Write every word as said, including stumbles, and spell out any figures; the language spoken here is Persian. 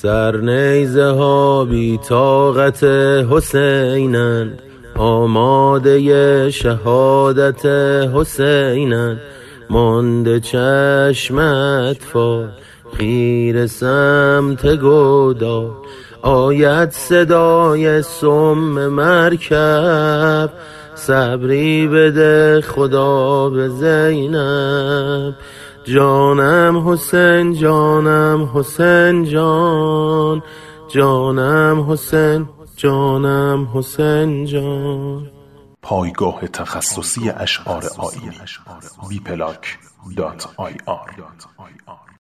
سرنیزه ها بی طاقت حسینند، آماده شهادت حسینند. مانده چشمت فال خیره سمت گودال، آید صدای سم مرکب. صبری بده خدا به زینب. جانم حسین جانم حسین جان، جانم حسین جانم حسین جان. پایگاه تخصصی اشعار آیینی بی پلاک دات آی آر